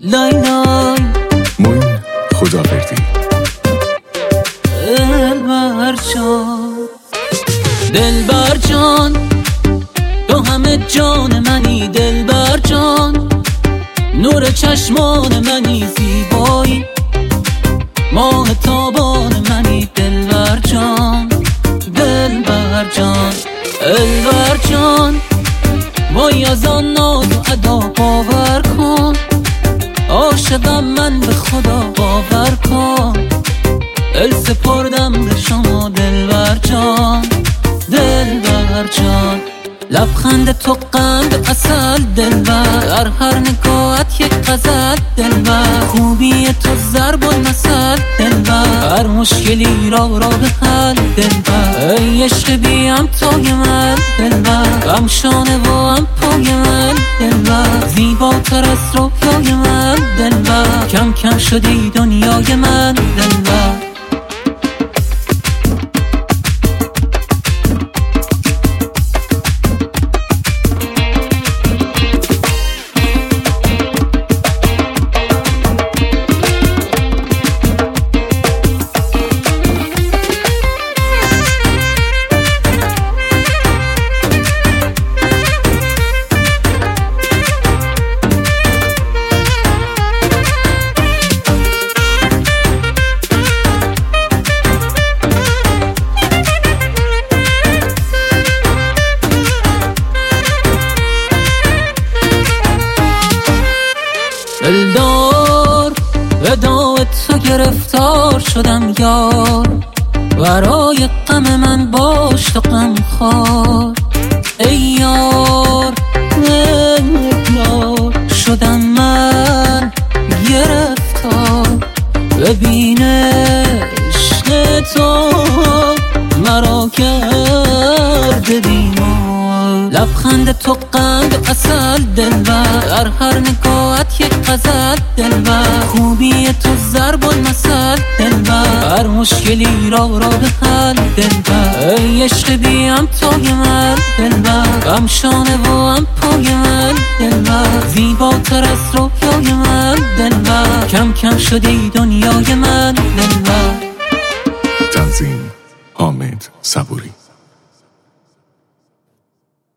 لای لای موین خداوردی. دلبر جان، دلبر جان، تو همه جان منی دلبر جان، نور چشمان منی، زیبایی ماه تابان منی دلبر جان، دلبر جان، دلبر جان، وای از آن ناز و ادا باور کن، عاشقم من به خدا باور کن، دل سپردم به شما دلبر جان، دلبر جان، لبخند تو قند عسل دلبر، در هر نگاهت یک غزل دلبر، خوبی تو ضرب المثل دلبر، هر مشکلی را به حل دلبر، ای عشق بیم توی من دلبر، هم شانه و هم پای من دلبر، زیباتر از رویای من دلبر، کم کم شدی دنیای من دلبر. دلدار وداع تو گرفتار شدم یار، برای غم من باش تو غم خوار، ای یار شدم من گرفتار، ببین عشق تو مرا کرده بیمار، لبخند تو قند عسل دلبر، در هر نگاهت یک غزل دلبر، خوبی تو ضرب المثل دلبر، هر مشکلی را به حل دلبر، ای عشق بیم توی من دلبر، هم شانه و هم پای من دلبر، زیباتر از رویای من دلبر، کم کم شدی دنیای من دلبر. تنظیم